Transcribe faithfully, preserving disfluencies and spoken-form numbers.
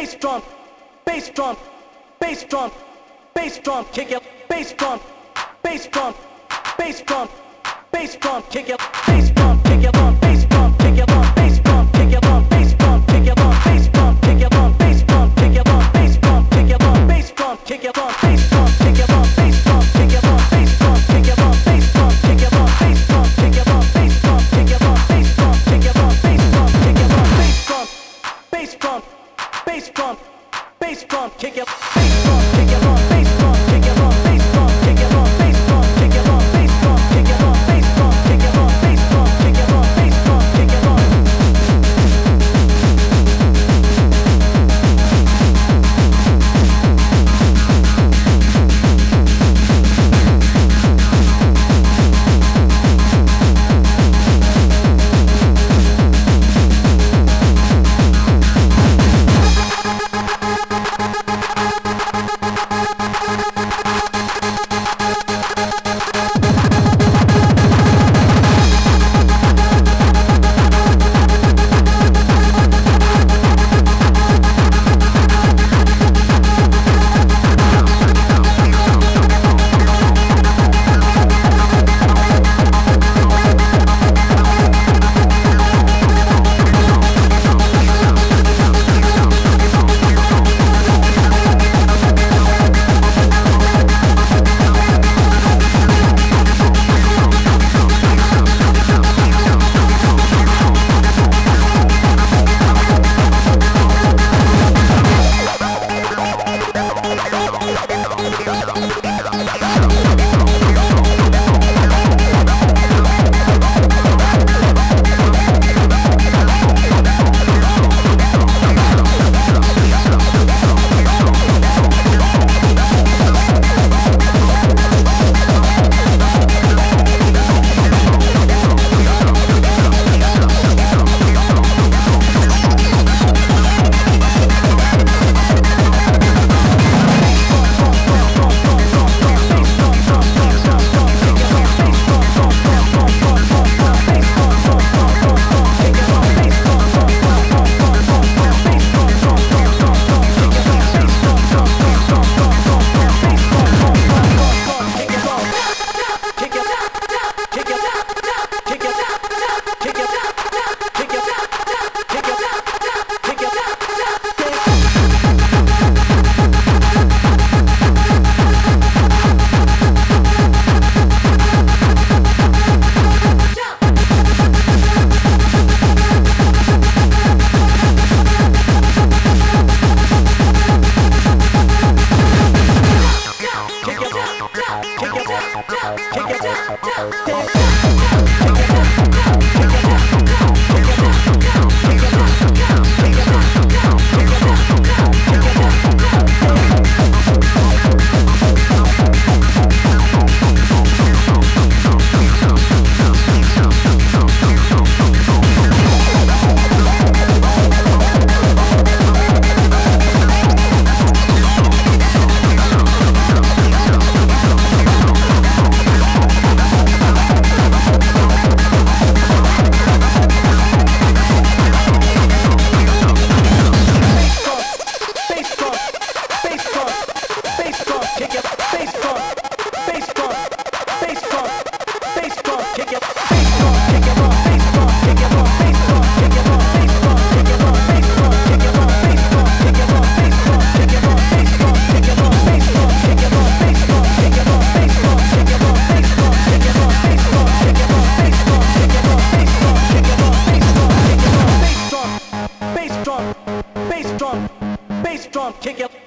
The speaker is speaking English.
bass drum, bass drum, bass drum, bass drum, kick it, bass drum, bass drum, bass drum, bass drum, kick it, bass drum, kick it on, bass drum, kick it on, bass drum, kick it on, bass drum, kick it on, bass drum, kick it on, bass drum, kick it on, bass drum, kick it on, bass drum, kick it on, bass drum, kick it on, bass drum, kick it on, bass drum, kick it on, bass drum, kick it on, bass drum, kick it on, bass drum, kick it on, bass drum, kick it on, bass drum, kick it on, bass drum, bass drum, bass drum, bass drum, kick it, bass drum, kick it on, bass drum, kick it on, bass drum, kick it on, bass drum, kick it on, bass drum, kick it on, bass drum, kick it on, bass drum, kick it on, bass drum, kick it on. Bass drum, bass drum, bass drum, kick it.